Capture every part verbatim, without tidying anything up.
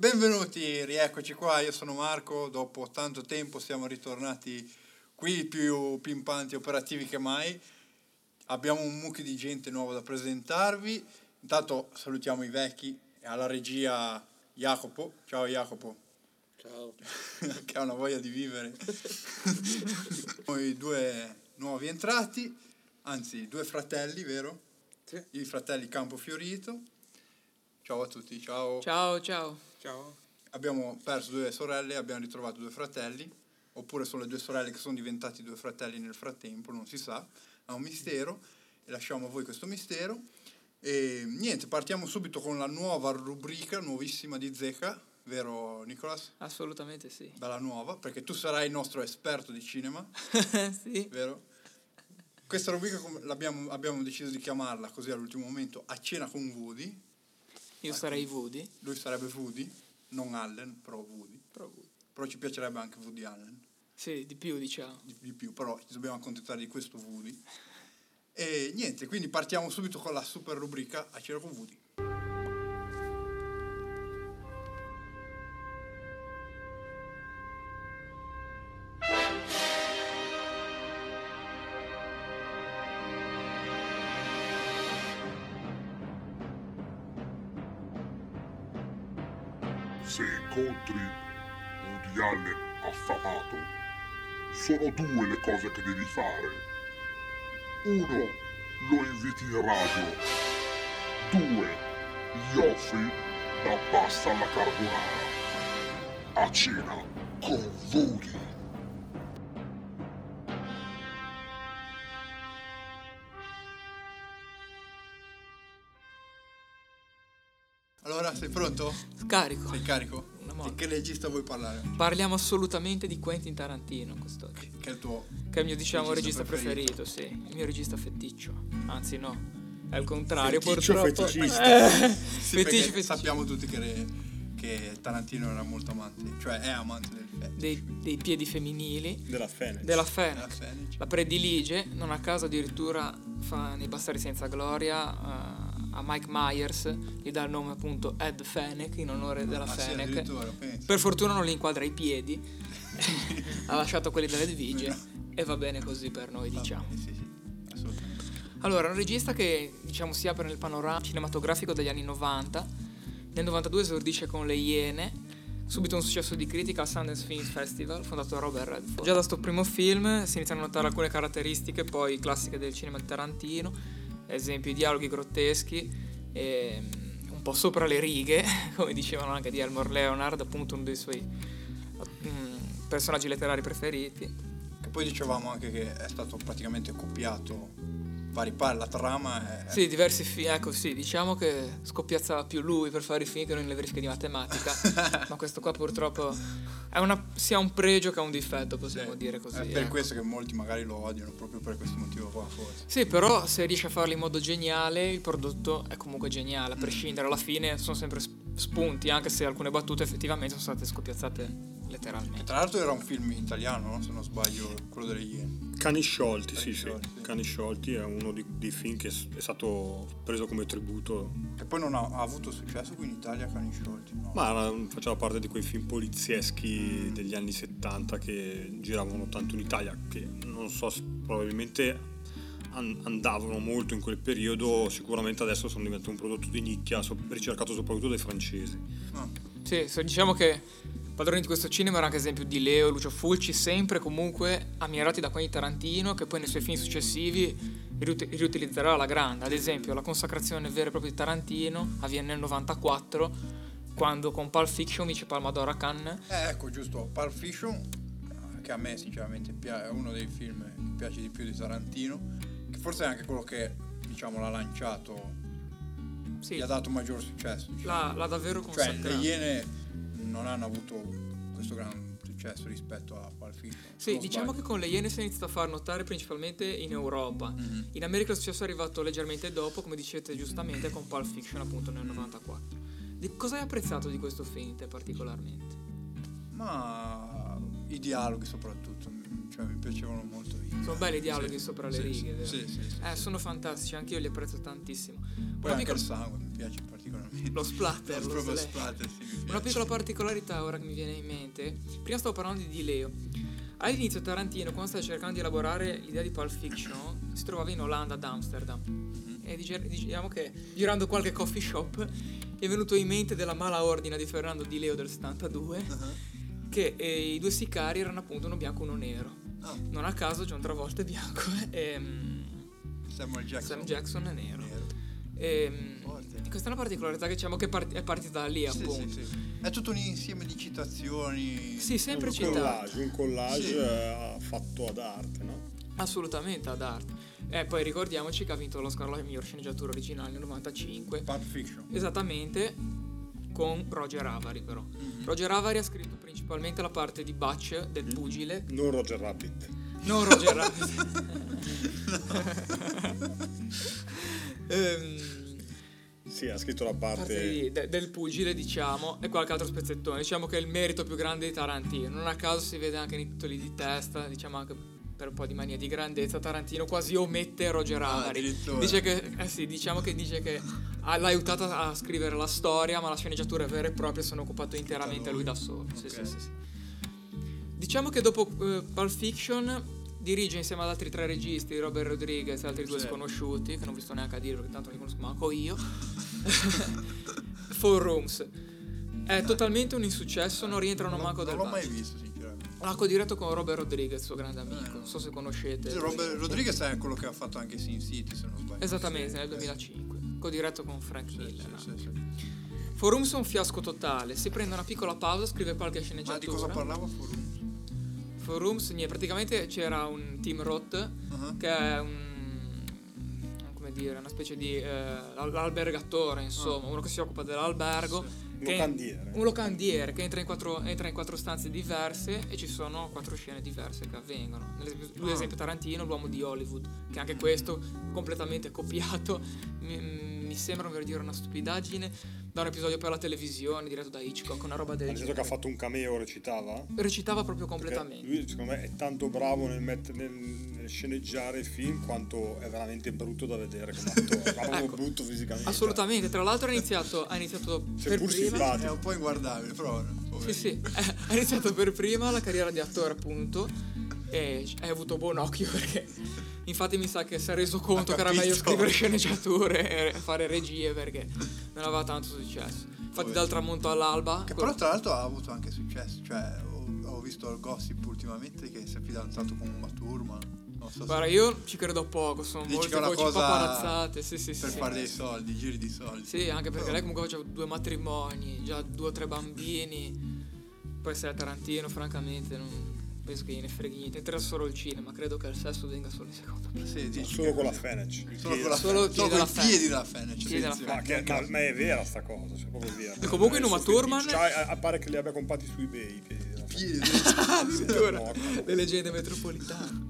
Benvenuti, rieccoci qua, io sono Marco, dopo tanto tempo siamo ritornati qui più pimpanti e operativi che mai. Abbiamo un mucchio di gente nuova da presentarvi. Intanto salutiamo i vecchi e alla regia Jacopo. Ciao Jacopo. Ciao. Che ha una voglia di vivere. Noi due nuovi entrati, anzi due fratelli, vero? Sì. I fratelli Campofiorito. Ciao a tutti, ciao. Ciao, ciao. Ciao. Abbiamo perso due sorelle, abbiamo ritrovato due fratelli, oppure sono le due sorelle che sono diventati due fratelli nel frattempo, non si sa, è un mistero e lasciamo a voi questo mistero. E niente, partiamo subito con la nuova rubrica, nuovissima di Zecca, vero Nicolas? Assolutamente sì. Bella nuova, perché tu sarai il nostro esperto di cinema, Sì. vero? Questa rubrica l'abbiamo, abbiamo deciso di chiamarla così all'ultimo momento, A cena con Woody. Io sarei Woody. Lui sarebbe Woody, non Allen, però Woody. Però Woody. Però ci piacerebbe anche Woody Allen. Sì, di più diciamo. Di, di più, però ci dobbiamo accontentare di questo Woody. E niente, quindi partiamo subito con la super rubrica A cena con Woody. Se incontri Woody Allen affamato, sono due le cose che devi fare. Uno, lo inviti in radio. Due, gli offri la pasta alla carbonara. A cena con Woody. Allora, sei pronto? Carico. Sei carico? Una Di molla. che regista vuoi parlare? Parliamo assolutamente di Quentin Tarantino quest'oggi. Che è il tuo... Che è il mio, diciamo, Regista regista, preferito. preferito. sì. Il mio regista feticcio. Anzi, no. È il contrario, Feticcio purtroppo. feticista. Eh, Sì, feticcio, perché feticcio. sappiamo tutti che, re- che Tarantino era molto amante, cioè è amante del fetish. Dei, dei piedi femminili. Della Fenech. Della Della Fenech. Fenech. La predilige, non a caso addirittura fa nei Bastardi senza gloria uh, a Mike Myers, gli dà il nome appunto Ed Fenech in onore della Ah, sì, Fenech. addirittura, penso. Per fortuna non li inquadra i piedi, ha lasciato quelli delle Edvige e va bene così per noi, Va diciamo. bene, sì, sì, assolutamente. Allora, un regista che diciamo si apre nel panorama cinematografico degli anni novanta. Nel novantadue esordisce con Le Iene, subito un successo di critica al Sundance Film Festival, fondato da Robert Redford. Già da sto primo film si iniziano a notare alcune caratteristiche poi classiche del cinema di Tarantino, ad esempio i dialoghi grotteschi, e un po' sopra le righe, come dicevano anche di Elmore Leonard, appunto uno dei suoi mm, personaggi letterari preferiti. Che poi dicevamo anche che è stato praticamente copiato vari pari, la trama è... Sì, diversi film, ecco sì, diciamo che scoppiazzava più lui per fare i film che non le verifiche di matematica, ma questo qua purtroppo è una, sia un pregio che un difetto, possiamo Sì, dire così. è per ecco. questo che molti magari lo odiano, proprio per questo motivo qua forse. Sì, però se riesci a farlo in modo geniale, il prodotto è comunque geniale, a prescindere, alla fine sono sempre sp- spunti, anche se alcune battute effettivamente sono state scoppiazzate letteralmente. Tra l'altro era un film italiano, no? Se non sbaglio, quello delle Iene. Cani sciolti, Cani sì, sciolti, sì. sì. Cani sciolti è uno di- dei film che è stato preso come tributo. Che poi non ha, ha avuto successo qui in Italia, Cani sciolti, no? Ma era- faceva parte di quei film polizieschi degli anni settanta che giravano tanto in Italia, che non so, s- probabilmente an- andavano molto in quel periodo. Sicuramente adesso sono diventato un prodotto di nicchia, so- ricercato soprattutto dai francesi. No. Sì, so- diciamo che padroni di questo cinema era anche esempio di Leo e Lucio Fulci, sempre comunque ammirati da Quentin Tarantino, che poi nei suoi film successivi riut- riutilizzerà alla grande. Ad esempio, la consacrazione vera e propria di Tarantino avviene nel novantaquattro, quando con Pulp Fiction vince Palma d'Oro a Cannes. Eh, ecco, giusto, Pulp Fiction, che a me sinceramente pia- è uno dei film che piace di più di Tarantino, che forse è anche quello che, diciamo, l'ha lanciato, Sì, gli ha dato maggior successo. Diciamo. l'ha, l'ha davvero Cioè, consacrato. le Iene non hanno avuto questo gran successo rispetto a Pulp Fiction. Sì, Non diciamo sbaglio. che con le Iene si è iniziato a far notare principalmente in Europa. Mhm. In America il successo è arrivato leggermente dopo, come dicete giustamente, con Pulp Fiction appunto nel novantaquattro. Di cosa hai apprezzato di questo film te particolarmente? Ma i dialoghi soprattutto, cioè mi piacevano molto. Sono belli i dialoghi sì, sopra sì, le righe, vero? sì, sì, sì, eh, sì. sono fantastici, anche io li apprezzo tantissimo. Poi Una anche piccola... il sangue mi piace particolarmente. Lo splatter, lo proprio slash. splatter, sì, mi Una piace. piccola particolarità ora che mi viene in mente. Prima stavo parlando di Di Leo. All'inizio Tarantino, quando stava cercando di elaborare l'idea di Pulp Fiction, si trovava in Olanda, ad Amsterdam. Mm-hmm. E dice, diciamo che girando qualche coffee shop gli è venuto in mente della mala ordine di Fernando Di Leo del settantadue, uh-huh. che eh, i due sicari erano appunto uno bianco e uno nero. Oh. Non a caso John Travolta è bianco e um, Samuel Jackson. Sam Jackson è nero. nero. E, e questa è una particolarità che diciamo che part- è partita da lì, sì, appunto. Sì, sì. È tutto un insieme di citazioni. Sì, sempre un citate. Collage, un collage sì. eh, fatto ad arte, no? Assolutamente ad arte. E poi ricordiamoci che ha vinto l'Oscar alla miglior sceneggiatura originale nel novantacinque. Pulp Fiction. Esattamente, con Roger Avary però. Mm-hmm. Roger Avary ha scritto principalmente la parte di Butch del pugile. Non Roger Rabbit. Non Roger Rabbit. um, sì, ha scritto la parte, parte di, de, del pugile, diciamo, e qualche altro spezzettone. Diciamo che è il merito più grande di Tarantino. Non a caso si vede anche nei titoli di testa, diciamo anche per un po' di mania di grandezza, Tarantino quasi omette Roger Avary. Ah, dice che eh sì, diciamo che dice che ha, l'ha aiutato a scrivere la storia, ma la sceneggiatura vera e propria sono occupato interamente lui da solo. Okay. Sì, sì, sì, sì. Diciamo che dopo uh, Pulp Fiction dirige insieme ad altri tre registi, Robert Rodriguez e altri due sì. sconosciuti, che non vi sto neanche a dire perché tanto li conosco manco io. Four Rooms. È ah. totalmente un insuccesso, non rientrano non manco del Non l'ho budget. mai visto, sinceramente. Ha co-diretto con Robert Rodriguez, suo grande amico. Non so se conoscete. Sì, Robert Rodriguez è quello che ha fatto anche Sin City, se non sbaglio. Esattamente, sì, nel duemilacinque. Co-diretto con Frank sì, Miller. Sì, sì, sì. Four Rooms è un fiasco totale. Si prende una piccola pausa, scrive qualche sceneggiatura. Ma di cosa parlava Four Rooms? Four Rooms, niente, praticamente c'era un Tim Roth uh-huh. che è un come dire, una specie di eh, l'albergatore, insomma, uh. uno che si occupa dell'albergo. Sì. Che locandiere. Un locandiere che entra in, quattro, entra in quattro stanze diverse e ci sono quattro scene diverse che avvengono. Ad esempio Tarantino, l'uomo di Hollywood, che anche questo completamente copiato. Mi, mi sembra per dire una stupidaggine, da un episodio per la televisione diretto da Hitchcock, una roba del genere. Nel senso che ha fatto un cameo, recitava? Recitava proprio completamente. Perché lui secondo me è tanto bravo nel, met- nel, nel sceneggiare il film quanto è veramente brutto da vedere come attore. Ma ecco, brutto fisicamente. Assolutamente, tra l'altro ha iniziato, ha iniziato per prima. È un po' inguardabile, però. Sì, sì, ha iniziato per prima la carriera di attore, appunto, e hai avuto buon occhio perché infatti mi sa che si è reso conto che era meglio scrivere sceneggiature e fare regie perché non aveva tanto successo. Infatti Poi, dal tramonto all'alba. Che però tra l'altro ha avuto anche successo, cioè ho, ho visto il gossip ultimamente che si è fidanzato con Uma Thurman. Non so Guarda, se... io ci credo poco, sono Dici molte voci paparazzate, sì, sì, per sì, fare sì. dei soldi, giri di soldi. Sì, anche perché però... lei comunque faceva due matrimoni, già due o tre bambini. Poi se è Tarantino, francamente, non penso che gliene freghi niente. Interessa solo il cinema, credo che il sesso venga solo in seconda parte. Sì, solo con la Fenech. Solo con la solo Fenech. Solo con i piedi della Fenech. Piedi della ma, che, ma, ma è vera sta cosa, cioè proprio vera. E comunque in Uma Thurman cioè, pare che li abbia comprati su eBay i piedi della Fenech. Addirittura le leggende metropolitane.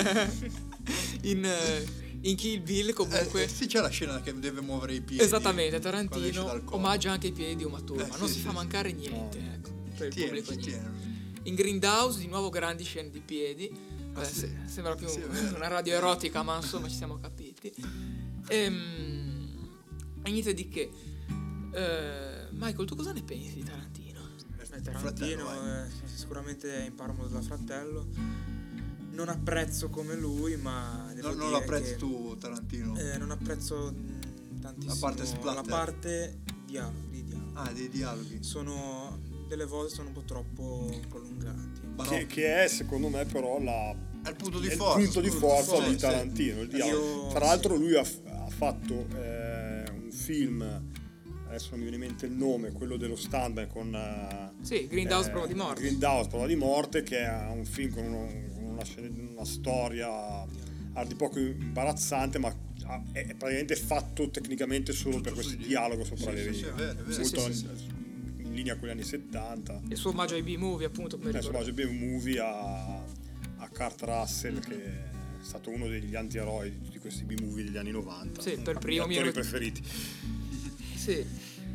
in in Kill Bill comunque eh, sì, c'è la scena che deve muovere i piedi. Esattamente, Tarantino omaggia anche i piedi di Uma Thurman, eh, non sì, si sì, fa sì. mancare niente, no. ecco, per il tiene, pubblico niente. Tiene. In Grindhouse di nuovo grandi scene di piedi. Ah, Beh, sì. se, sembra più sì, una radio erotica, ma insomma ci siamo capiti. Ehm, e niente di che. Uh, Michael, tu cosa ne pensi di Tarantino? Eh, Tarantino eh, sicuramente imparo molto da fratello. Non apprezzo come lui, ma devo non, non dire l'apprezzi che, tu Tarantino? Eh, non apprezzo mh, tantissimo la parte splatter. La parte dialoghi, di dialoghi. Ah, dei dialoghi. Sono delle volte sono un po' troppo prolungati. Che, no. che è secondo me però la è il punto di è forza, il punto di forza forza, di sì, Tarantino, il dialogo. Io, Tra l'altro lui ha, ha fatto eh, un film, adesso non mi viene in mente il nome, quello dello stuntman con uh, sì, Grindhouse eh, prova di morte. Grindhouse prova di morte, che è un film con uno, una, una storia a di poco imbarazzante, ma è praticamente fatto tecnicamente solo tutto per questo dialogo sopra sì, le righe. Sì, sì, è vero, è vero. Molto sì, sì, sì. in linea con gli anni settanta. Il suo omaggio ai B-movie, appunto, come il suo omaggio ai B-movie a, a Kurt Russell, che è stato uno degli anti-eroi di tutti questi B-movie degli anni novanta. Sì, per i primo miei attori mi preferiti. Sì.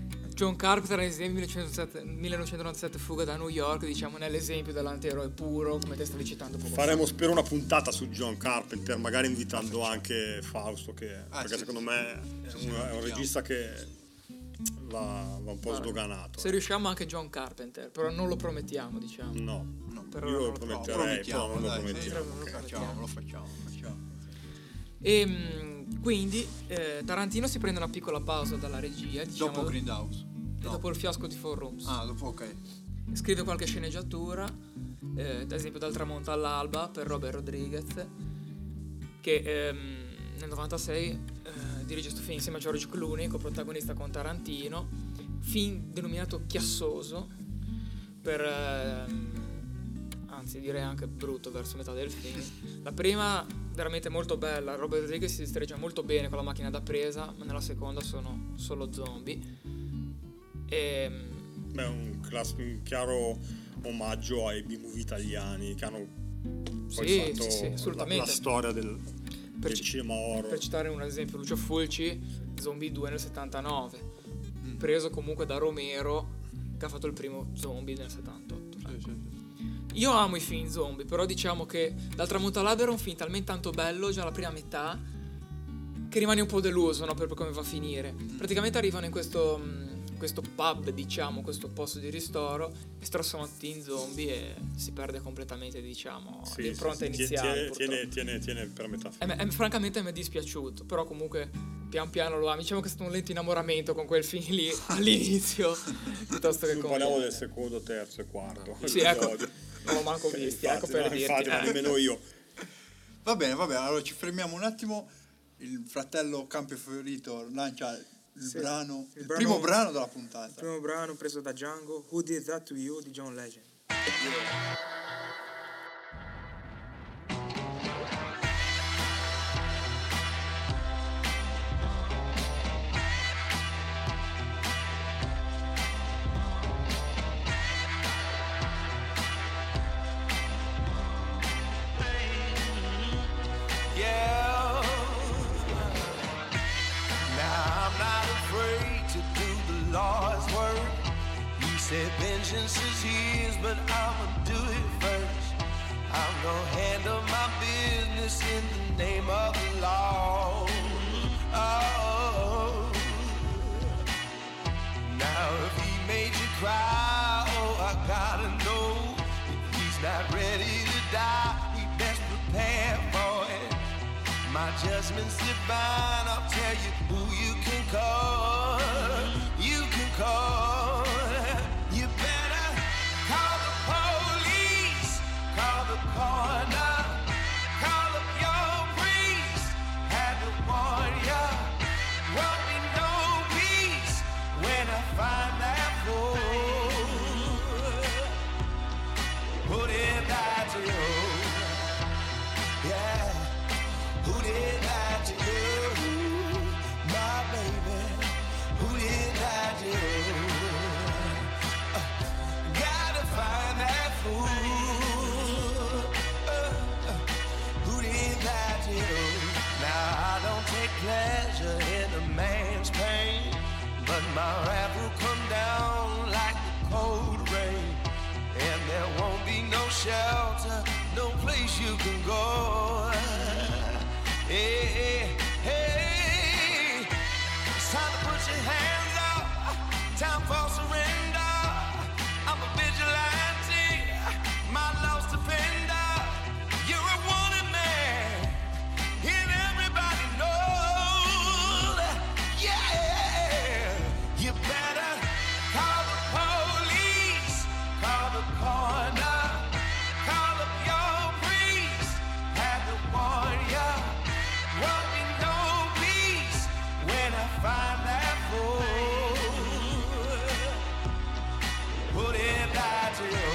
John Carpenter, ad esempio, millenovecentonovantasette Fuga da New York, diciamo, è l'esempio dell'antieroe puro, come te stavi citando poco Faremo fa. spero una puntata su John Carpenter, magari invitando anche Fausto, che Ah, perché sì, secondo sì, me sì, è, sì, un, è un sì, regista che va, va un po' Guarda, sdoganato. Se riusciamo anche John Carpenter, però non lo promettiamo, diciamo. No, No, Per ora io non lo lo prometterei, però non lo dai, promettiamo. sì, lo facciamo, lo facciamo, lo facciamo. E mh, quindi eh, Tarantino si prende una piccola pausa dalla regia, diciamo, Dopo Grindhouse. e No. dopo il fiasco di Four Rooms. Ah, dopo, ok. Scrive qualche sceneggiatura, eh, ad esempio Dal tramonto all'alba per Robert Rodriguez, che ehm, nel novantasei eh, dirige questo film insieme a George Clooney, coprotagonista con Tarantino, film denominato chiassoso, per ehm, anzi direi anche brutto verso metà del film. La prima veramente molto bella, Robert Rodriguez si distreggia molto bene con la macchina da presa, ma nella seconda sono solo zombie. E Beh, un, class- un chiaro omaggio ai B-movie italiani che hanno poi Sì, fatto sì, sì, la, assolutamente. la storia del, Per del ci- cinema horror. per citare un esempio, Lucio Fulci, Zombie due nel settantanove, Mm. preso comunque da Romero, che ha fatto il primo Zombie nel settantotto. Sì, sì, sì. Io amo i film zombie, però diciamo che Dal tramonto all'alba era un film talmente tanto bello, già la prima metà, che rimani un po' deluso, no, per come va a finire. Praticamente arrivano in questo, mh, questo pub, diciamo, questo posto di ristoro, e strozzano tutti in zombie e si perde completamente, diciamo, Sì, l'impronta sì, sì. iniziale. Tiene, purtroppo. tiene, tiene, tiene per metà E film. me- e francamente mi è dispiaciuto, però comunque pian piano lo amo. Diciamo che è stato un lento innamoramento con quel film lì all'inizio, piuttosto che Non con... parliamo del secondo, terzo e quarto. Sì, ecco, episodio. non l'ho manco visto, ecco Infatti, per no, dirti. infatti, ma eh. nemmeno io. Va bene, va bene, allora ci fermiamo un attimo. Il fratello Campofiorito lancia il Sì, brano, il il, brano- primo brano della Il puntata. primo brano preso da Django, Who Did That To You di John Legend. Yeah. Now I'm not afraid to do the Lord's work. He said vengeance is his, but I'ma do it first. I'm gonna handle my business in the name of the law. Oh. Now if he made you cry, oh, I gotta know. If he's not ready to die, he best prepare for it. My judgment's divine, I'll tell you who you can call. You can call. You better call the police, call the coroner, call up your priest, had to warn ya. Won't be no peace when I find that fool. Who did that to you? Yeah. Who did that to you? My baby. Who did that to you? Uh, gotta find that fool. Uh, uh, who did that to you? Now I don't take pleasure in a man's pain, but my wrath will come down like the cold rain, and there won't be no shelter, no place you can go. Hey, hey, hey, it's time to put your hands up, time for surrender. I'm a vigilante, my lost defender. You're a wanted man, and everybody knows. Yeah, you better call the police, call the coroner, call up your priest, had to warn ya. Won't be no peace when I find that fool. Who did that to you?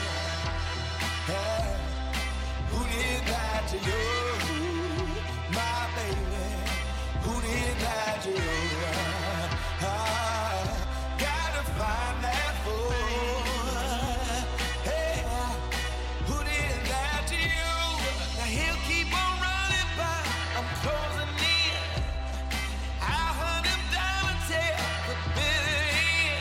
Yeah. Who did that to you? My baby. Who did that to you? I gotta find that fool. Hey, who did that to you? Now he'll keep on running by. I'm closing in. I'll hunt him down until the bitter end.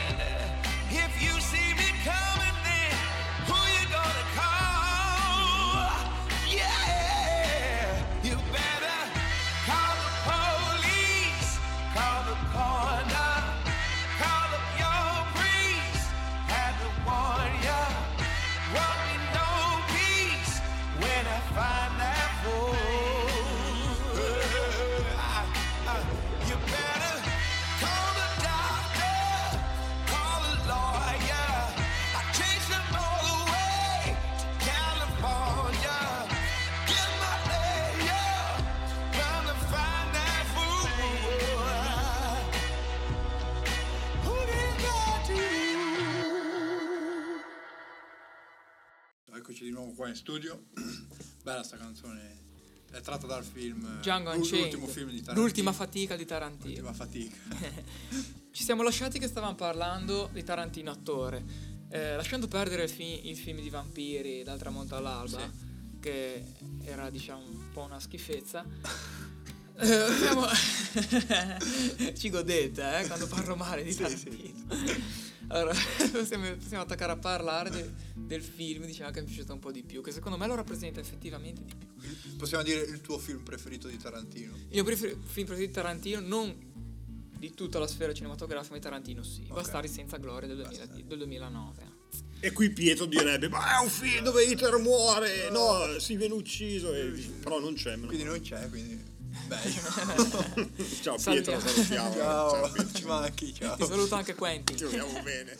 Eccoci di nuovo qua in studio. Bella sta canzone. È tratta dal film Django l'ultimo Unchained, film di Tarantino. l'ultima fatica di Tarantino. L'ultima fatica. Ci siamo lasciati che stavamo parlando di Tarantino attore, eh, lasciando perdere il, fi- il film di vampiri dal tramonto all'alba, Sì. che era diciamo un po' una schifezza. Eh, siamo... Ci godete eh, quando parlo male di Tarantino. Sì. Allora, possiamo, possiamo attaccare a parlare de, del film, diciamo che mi è piaciuto un po' di più, che secondo me lo rappresenta effettivamente di più. Possiamo dire il tuo film preferito di Tarantino? Il mio prefer- film preferito di Tarantino, non di tutta la sfera cinematografica, ma di Tarantino sì. Ok. Bastardi senza gloria del, duemila, del duemilanove. E qui Pietro direbbe: ma è un film dove Hitler muore, no, si viene ucciso, e... però non c'è. Quindi non c'è, quindi bello. Ciao Salutiamo. Pietro, salutiamo. Ciao, Pietro. ci manchi, ciao. Ti saluto anche Quentin. Ci vogliamo bene.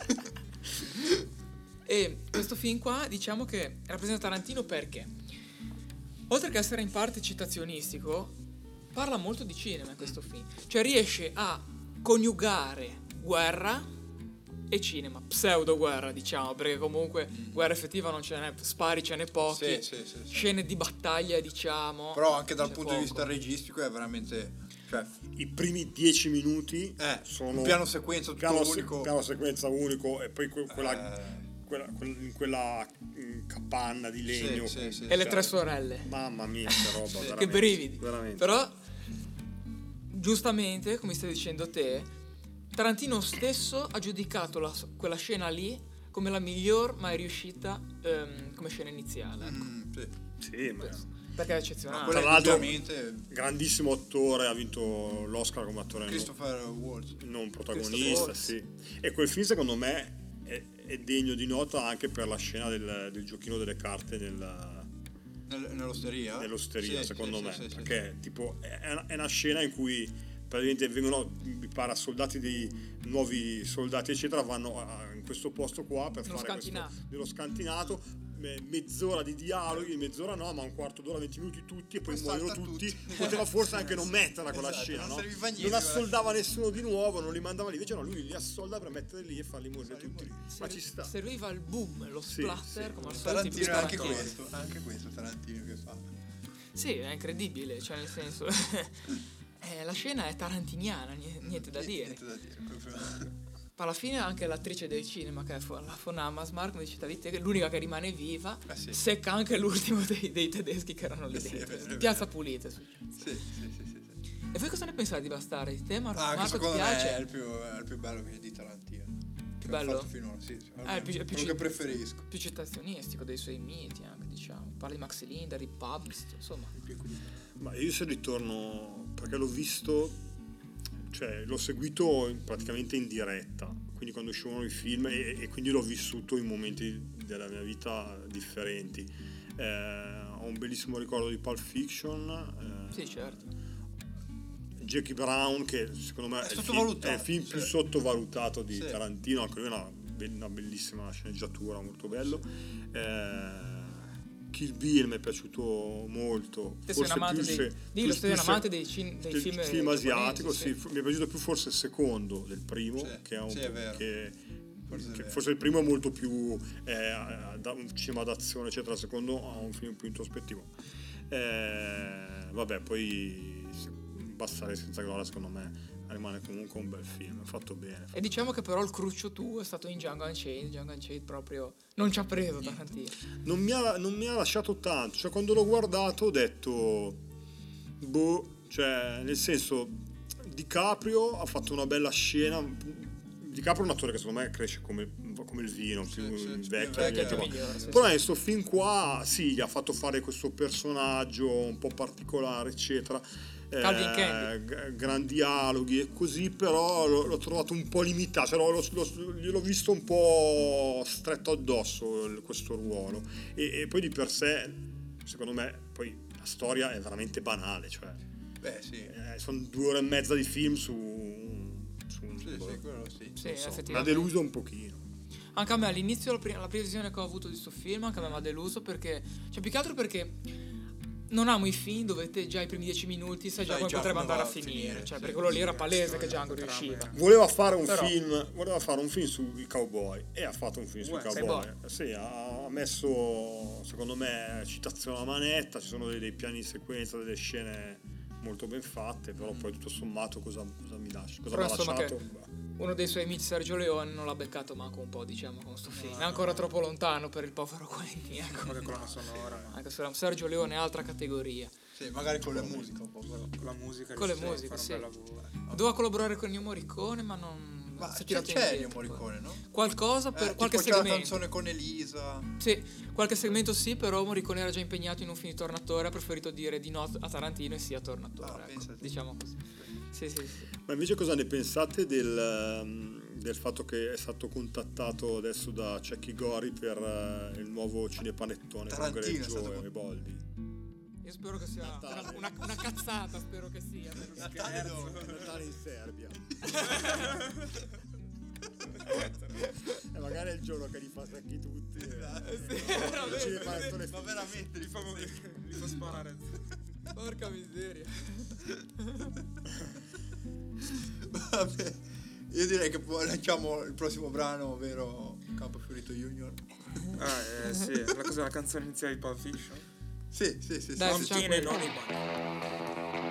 E questo film qua diciamo che rappresenta Tarantino perché, oltre che essere in parte citazionistico, parla molto di cinema in questo film. Cioè riesce a coniugare guerra e cinema, pseudo guerra diciamo, perché comunque guerra effettiva non ce n'è, spari ce n'è pochi, Sì, sì, sì, sì. scene di battaglia diciamo. Però anche dal c'è punto di poco. vista registico è veramente, cioè, I primi dieci minuti eh, sono un piano sequenza tutto piano, se- unico. piano sequenza unico, e poi que- quella, Eh, quella, quel- in quella mm, capanna di legno. Sì, sì, sì. E le tre sorelle. Mamma mia, che roba, veramente, Che brividi. veramente. Però giustamente, come stai dicendo te, Tarantino stesso ha giudicato la- quella scena lì come la miglior mai riuscita ehm, come scena iniziale, ecco. mm, sì. Sì, ma Perché è Ma eccezionale. quella Tra l'altro- ovviamente grandissimo attore, ha vinto l'Oscar come attore non- Christopher Waltz. non protagonista, Christopher sì. E quel film secondo me è, è degno di nota anche per la scena del, del giochino delle carte nel, Nel- nell'osteria? nell'osteria, Sì, secondo sì, me, sì, sì, perché tipo è una, è una scena in cui praticamente vengono, mi pare, soldati dei nuovi soldati eccetera, vanno a- in questo posto qua per Nello fare scantinato. questo, nello scantinato, me- mezz'ora di dialoghi, mezz'ora no, ma un quarto d'ora, venti minuti tutti, e poi Poi muoiono salta tutti. tutti. Poteva forse anche non metterla quella Esatto, scena, non no? serviva a niente, Non guarda. assoldava nessuno di nuovo, non li mandava lì, invece no, lui li assolda per metterli lì e farli morire tutti. Ma ci sta. Serviva il boom, lo Sì, splatter, sì. come al solito. Tarantino tipico è anche Tarantino. questo, anche questo Tarantino che fa. Sì, è incredibile, cioè nel senso eh, la scena è tarantiniana, nie- niente da dire. Niente da dire, proprio. Alla fine anche l'attrice del cinema, che è Fo- la Von Hammersmark, come citavi te, che è l'unica che rimane viva, Eh sì. secca anche l'ultimo dei, dei tedeschi che erano lì Eh sì, dentro. è vero, è Piazza Pulita. sì. Sì, sì, sì, sì, sì. E voi cosa ne pensate di Bastardi? Te, Mar- Ah, che Marco, ti secondo me piace? è il più, è il più bello che di Tarantino. Che bello? ha fatto finora, sì. sì, Ah, il più- il più quello che ci- preferisco. Più citazionistico dei suoi miti, anche diciamo. Parla di Max Linder, di Pubs, insomma. Ma io se ritorno, perché l'ho visto, cioè l'ho seguito in- praticamente in diretta, quindi quando uscivano i film, e, e quindi l'ho vissuto in momenti della mia vita differenti. Eh, ho un bellissimo ricordo di Pulp Fiction, eh, Sì, certo. Jackie Brown, che secondo me È è, il film, sottovalutato, è il film sì. più sottovalutato di Sì. Tarantino, anche lui è una, be- una bellissima sceneggiatura, molto bello. Eh, Kill Bill mi è piaciuto molto, Te sei un amante più dei- se- dillo, più- sei un più amante se- dei cin- dei del film film giapponesi, asiatico, sì. sì, fu- mi è piaciuto più forse il secondo del primo, Sì, che è un sì, è vero. che, Forse è che vero. forse il primo è molto più eh, da un cinema d'azione eccetera, il secondo ha un film più introspettivo. Eh, vabbè, poi se- Bastardi senza gloria secondo me rimane comunque un bel film, è fatto bene. E diciamo che però il cruccio tuo è stato in Django Unchained. Django Unchained proprio non ci ha preso Tarantino. Non mi, ha, non mi ha lasciato tanto, cioè quando l'ho guardato ho detto boh, cioè nel senso, DiCaprio ha fatto una bella scena. DiCaprio è un attore che secondo me cresce come, come il vino, più sì, sì, vecchio, vecchio, vecchio, migliore, sì, però in questo film qua sì, gli ha fatto fare questo personaggio un po' particolare eccetera. Calvin Eh, Candy. g- gran dialoghi e così, però l'ho, l'ho trovato un po' limitato, cioè, l'ho, l'ho, gliel'ho visto un po' stretto addosso il- questo ruolo, e, e poi di per sé secondo me poi la storia è veramente banale, cioè Beh, sì. eh, sono due ore e mezza di film su, su un- Sì, sì, quello sì. Sì, non so, mi ha effettivamente. deluso un pochino. Anche a me all'inizio la, pri- la prima visione che ho avuto di questo film anche a me mi ha deluso perché, cioè più che altro perché non amo i film dove te già i primi dieci minuti sai già Sai come già potrebbe come andare va a a finire, finire, cioè sì. perché quello lì era palese che Django riusciva. Voleva fare un Però- film, voleva fare un film sui cowboy e ha fatto un film sui Uè, cowboy. cowboy. Sì, ha ha messo, secondo me, citazione alla manetta, ci sono dei, dei piani di sequenza, delle scene molto ben fatte, però poi tutto sommato cosa, cosa mi lascia? Cosa Però mi ha insomma lasciato? che uno dei suoi amici Sergio Leone non l'ha beccato manco un po', diciamo, con sto film. È ancora troppo lontano per il povero Quentin, ecco. Con la colonna sonora, ma Anche se Sergio Leone è altra categoria. Sì, magari con la musica un po', però. con la musica Con le riuscirà a musiche, fare sì. un bel lavoro. Doveva collaborare con Ennio Morricone, ma non Ma si è c'è, tirato c'è Ennio indietro, poi. Morricone, no? Qualcosa per Eh, qualche tipo c'è la segmento. canzone con Elisa. Sì, qualche segmento sì, però Morricone era già impegnato in un film di Tornatore, ha preferito dire di no a Tarantino e sì a Tornatore, Ah, ecco, pensa te. diciamo così. Sì, sì, sì. Ma invece cosa ne pensate del, um, del fatto che è stato contattato adesso da Cecchi Gori per uh, il nuovo cinepanettone con Tarantino è Greggio stato e con- Boldi? Io spero che sia Natale. una, una- una cazzata, spero che sia. Natale dove? Natale in Serbia. E magari è il giorno che li fa secchi tutti. e- veramente. il cinepanettone Ma veramente li fa Li fa sparare. Porca miseria. Vabbè, io direi che poi lanciamo il prossimo brano, ovvero Campo Fiorito Junior. Ah, eh, sì, la cosa la canzone iniziale di Pulp Fiction. Sì, sì, sì, Dai, sì, sì. facciamo Tiene quello. non i banchi.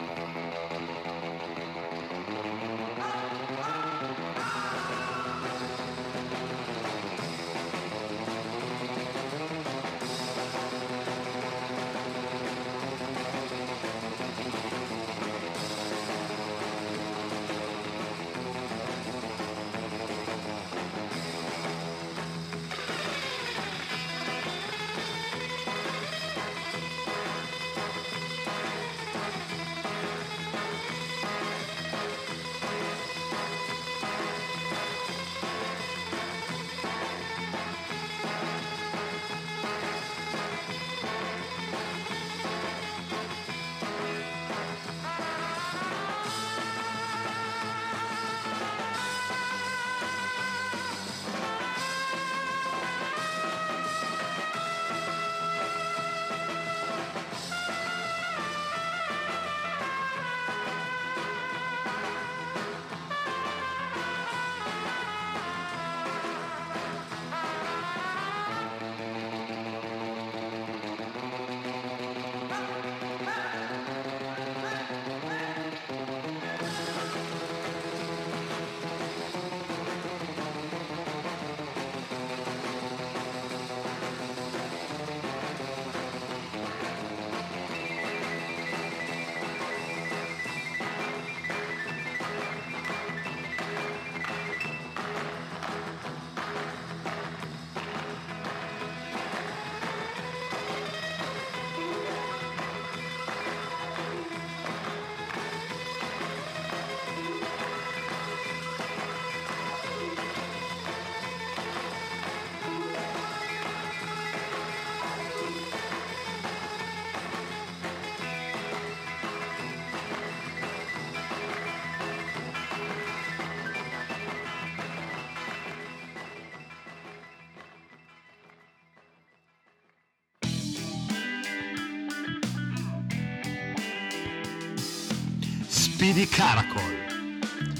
Speedy Caracol,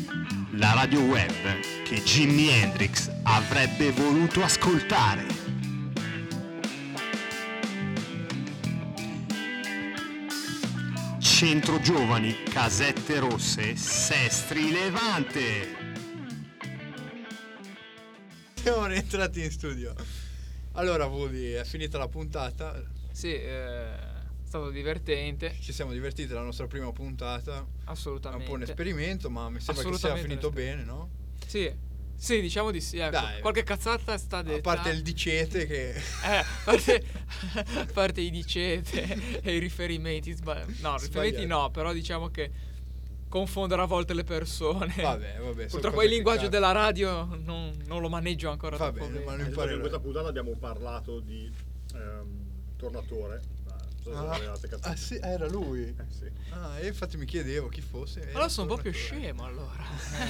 la radio web che Jimi Hendrix avrebbe voluto ascoltare. Centro Giovani, Casette Rosse, Sestri Levante. Siamo rientrati in studio. Allora, Woody, è finita la puntata. Sì, eh, è stato divertente, Ci siamo divertiti la nostra prima puntata. È un assolutamente. po' un esperimento, ma mi sembra che sia Assolutamente finito un bene, no? Sì, sì, diciamo di sì. Ecco. Dai. Qualche cazzata sta detta. A parte il dicete che... Eh, a parte, a parte i dicete e i riferimenti sbagliati. No, riferimenti Sbagliati. no, però diciamo che confondere a volte le persone. Vabbè, vabbè. sono Purtroppo cose il che linguaggio capitano. della radio non, non lo maneggio ancora Va troppo bene, bene. ma lo In imparerò. questa puntata abbiamo parlato di ehm, Tornatore. Ma non so se Ah, avevate capito. ah, sì, era lui. Eh, sì. Ah, e infatti mi chiedevo chi fosse. Era Allora sono un po' più Tornatore. scemo allora.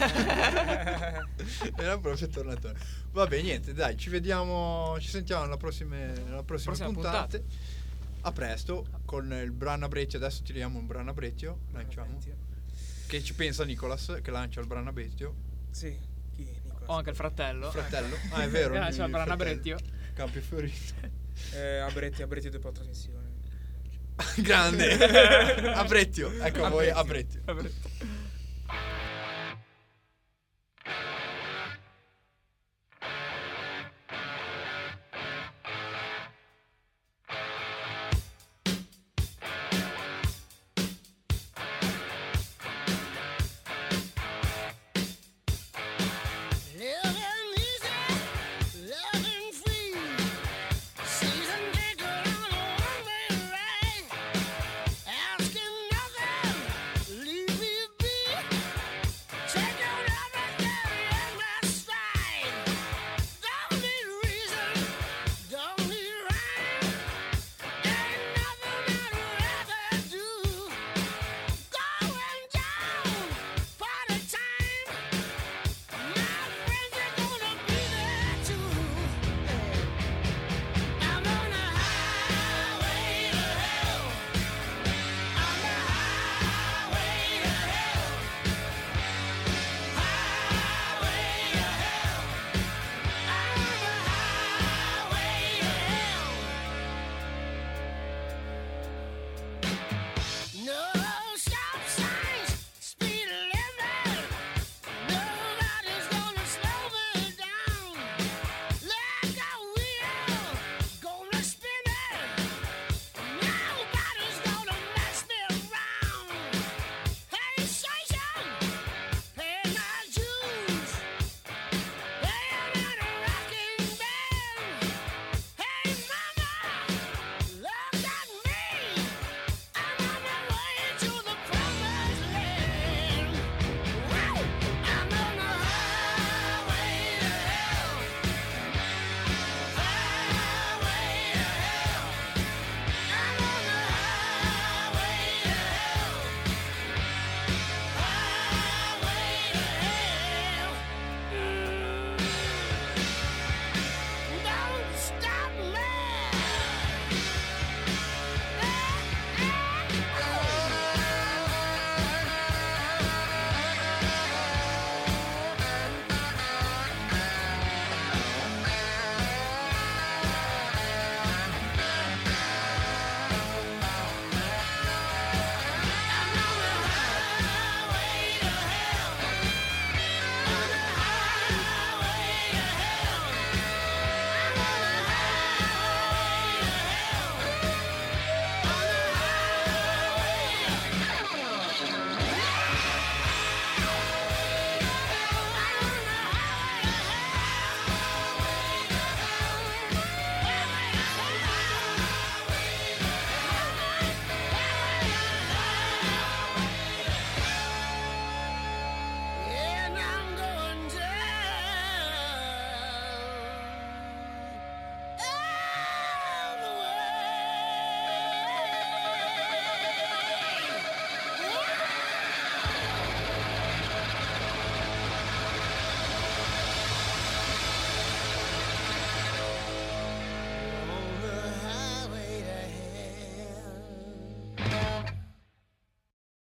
Era proprio Tornatore. Vabbè, niente, dai, ci vediamo, ci sentiamo nella prossima, nella prossima Prossima puntata. A presto con il brano a Breccia. Adesso tiriamo un brano a Breccia, lanciamo. Che ci pensa Nicolas che lancia il brano a Breccia. Sì, chi? Nicolas. O anche il fratello. Il fratello. Ah, è vero. Eh, c'è il il brano a fratello. Breccia. Campi Fiorito. Eh, Abretti, Abretti dopo la trasmissione. Grande. A Breccia. Ecco a voi a Breccia. A Breccia.